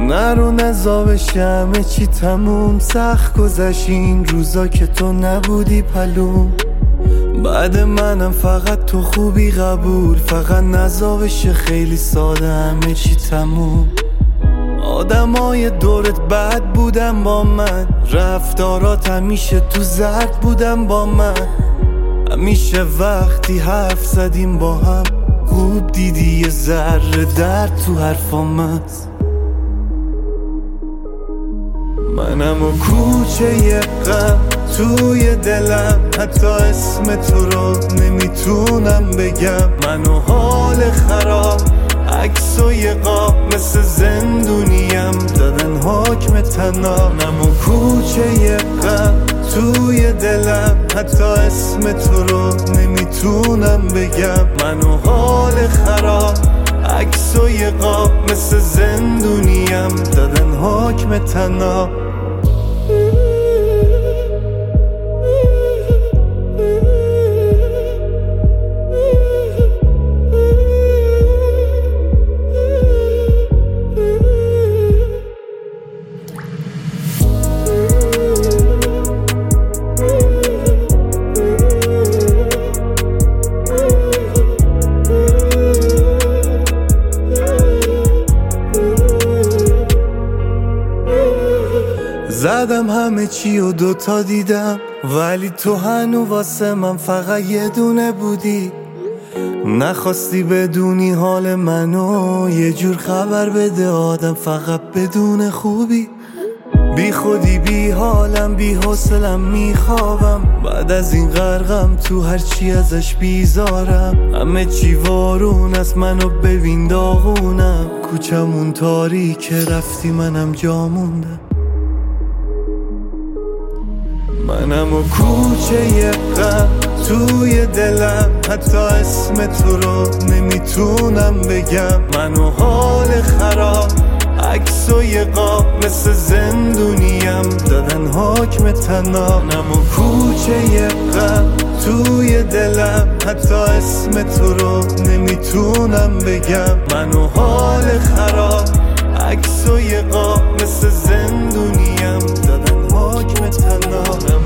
نرو نزا بشه همه چی تموم. سخت گذشت این روزا که تو نبودی پلوم. بعد منم فقط تو خوبی قبول. فقط نزا بشه خیلی ساده همه چی تموم. آدمای دورت بد بودن با من، رفتارات همیشه تو زرد بودن با من. همیشه وقتی حرف زدیم با هم خوب دیدی یه ذره درد تو حرفام هست. منم و کوچه غم توی دلم، حتی اسم تو رو نمیتونم بگم. من و حال خراب عکس و یه قاب مثل زندونیم دادن حکم طلاق. منم و کوچه غم توی دلم، حتی اسم تو رو نمیتونم بگم. من و حال خراب عکس و یه قاب مثل زندونیم دادن حکم طلاق. زدم همه چی و دوتا دیدم، ولی تو هنو واسه من فقط یه دونه بودی. نخواستی بدونی حال منو، یه جور خبر بده آدم فقط بدون خوبی. بی خودی بی حالم بی حوصلم میخوابم، بعد از این غرقم تو هرچی ازش بیزارم. همه چی وارون از منو ببین داغونم، کوچمون تاریکه رفتی منم جا موندم. منم و کوچه غم توی دلم، حتی اسم تو رو نمیتونم بگم. من و حال خراب عکس و یه قاب مثل زندونیم دادن حکم طلاق. منم و کوچه غم توی دلم، حتی اسم تو رو نمیتونم بگم. من و حال خراب عکس و یه قاب مثل زندونیم دادن حکم طلاق.